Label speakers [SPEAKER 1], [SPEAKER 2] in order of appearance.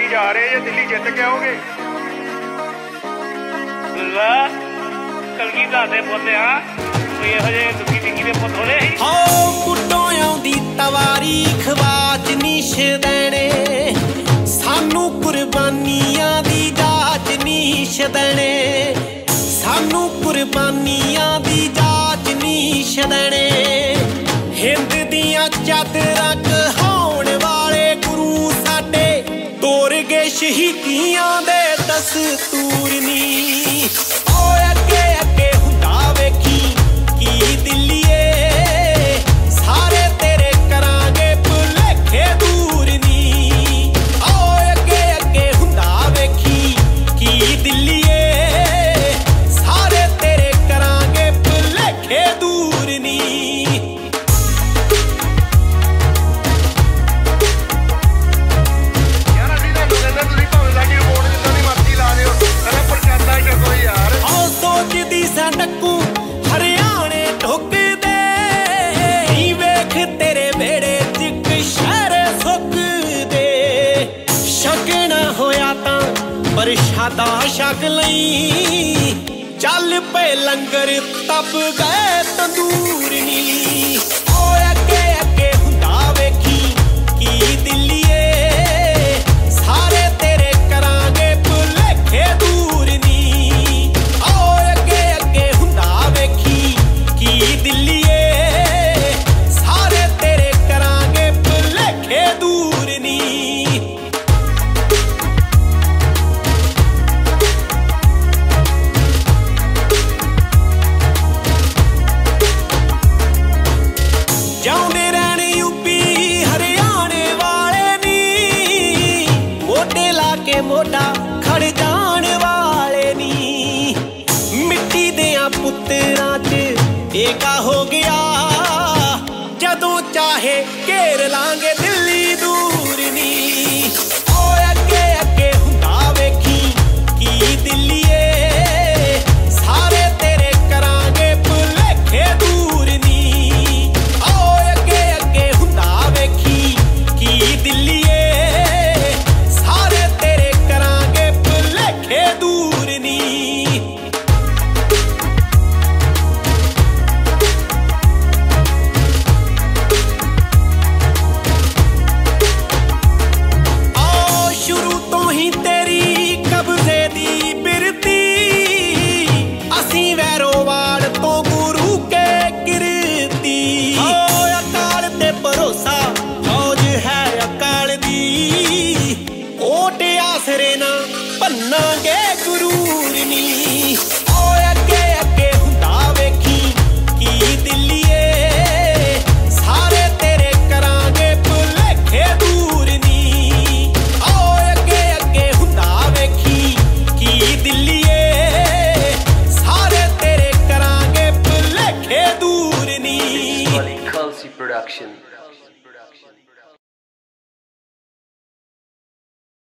[SPEAKER 1] ਜਾ ਰਹੇ ਜੇ ਦਿੱਲੀ ਜਿੱਤ ਕੇ ਆਓਗੇ।
[SPEAKER 2] ਲਾ ਕਲਗੀ ਦਾ ਦੇ ਪੁੱਤ ਆ ਕੋਈ ਇਹੋ ਜਿਹੇ ਦੁਖੀ ਟਿੱਕੀ ਦੇ ਪੁੱਤ ਹੋਣੇ ਸੀ।
[SPEAKER 3] ਹੋ ਕੁੱਟੋਂ ਆਉਂਦੀ ਤਵਾਰੀਖ ਬਾਜ ਨੀਸ਼ ਦੇਣੇ ਸਾਨੂੰ ਕੁਰਬਾਨੀਆਂ ਦੀ ਜਾਚ ਨੀਸ਼ ਦੇਣੇ ਸਾਨੂੰ ਕੁਰਬਾਨੀਆਂ ਦੀ ਜਾਚ ਨੀਸ਼ ਦੇਣੇ ਹਿੰਦ ਦੀਆਂ ਚਾਦਰਾਂ ਕਹਾਉਣ ਵਾਲੇ ਗੁਰੂ ਸਾਡੇ ਤੋਰ ਗਏ ਸ਼ਹੀਦੀਆਂ ਦੇ ਦਸਤੂਰ ਨੀ ਓਏ ਅੱਗੇ ਅੱਗੇ ਹੁੰਦਾ ਵੇਖੀ ਕੀ ਦਿੱਲੀਏ ਸਾਰੇ ਤੇਰੇ ਕਰਾਂਗੇ ਭੁਲੇਖੇ ਦੂਰ ਨੀ ਓਏ ਅੱਗੇ ਅੱਗੇ ਹੁੰਦਾ ਵੇਖੀ ਕੀ ਦਿੱਲੀਏ ਸਾਰੇ ਤੇਰੇ ਕਰਾਂਗੇ ਭੁਲੇਖੇ ਦੂਰ ਨੀ ਡੱਕੂ ਹਰਿਆਣੇ ਢੁੱਕਦੇ ਨੀ ਵੇਖ ਤੇਰੇ ਵਿਹੜੇ ਚ ਕਸ਼ਹਿਰ ਸੁੱਕਦੇ ਛਕਣਾ ਹੋਇਆ ਤਾਂ ਪ੍ਰਸ਼ਾਦਾ ਛਕ ਲਈ ਚੱਲ ਪਏ ਲੰਗਰ ਤਪ ਗਏ ਤੰਦੂਰ ਨੀ ਓਏ ਅੱਗੇ ਅੱਗੇ ਹੁੰਦਾ ਵੇਖੀ ਕੀ ਦਿੱਲੀਏ ਸਾਰੇ ਤੇਰੇ ਕਰਾਂਗੇ ਭੁਲੇਖੇ ਦੂਰ ਨੀ ਓਏ ਕੀ ਦਿੱਲੀਏ ਸਾਰੇ ਤੇਰੇ ਕਰਾਂਗੇ ਭੁਲੇਖੇ ਦੂਰ ਨੀ ਜਾਉਂਦੇ ਰਹਿਣ ਯੂਪੀ ਹਰਿਆਣੇ ਵਾਲੇ ਨੀ ਮੋਢੇ ਲਾ ਕੇ ਮੋਢਾ ਖੜ ਜਾਣ ਵਾਲੇ ਨੀ ਮਿੱਟੀ ਦਿਆਂ ਪੁੱਤਰਾਂ ਚ ਏਕਾ ਹੋ ਗਿਆ ਜਦੋਂ ਚਾਹੇ ਘੇਰ ਲਾਂਗੇ ਦਿੱਲੀ ਦੂਰ ਨੀ ਓਏ ਅੱਗੇ ਅੱਗੇ ਹੁੰਦਾ ਵੇਖੀ ਕੀ ਦਿੱਲੀਏ ਸਾਰੇ ਤੇਰੇ ਕਰਾਂਗੇ ਭੁਲੇਖੇ ਦੂਰ ਨੀ ਓਏ ਅੱਗੇ ਅੱਗੇ ਹੁੰਦਾ ਵੇਖੀ ਕੀ ਦਿੱਲੀਏ ਸਾਰੇ ਤੇਰੇ ਕਰਾਂਗੇ ਭੁਲੇਖੇ ਦੂਰ ਨੀ ਭੰਨਾਂਗੇ ਗੁਰੂਰ ਨੀ ਓਏ ਅੱਗੇ ਅੱਗੇ ਹੁੰਦਾ ਵੇਖੀ ਕੀ ਦਿੱਲੀਏ ਸਾਰੇ ਤੇਰੇ ਕਰਾਂਗੇ ਭੁਲੇਖੇ ਦੂਰ ਨੀ ਓਏ ਅੱਗੇ ਅੱਗੇ ਹੁੰਦਾ ਵੇਖੀ ਕੀ ਦਿੱਲੀਏ ਸਾਰੇ ਤੇਰੇ ਕਰਾਂਗੇ ਭੁਲੇਖੇ ਦੂਰ ਨੀ
[SPEAKER 4] Culcy Production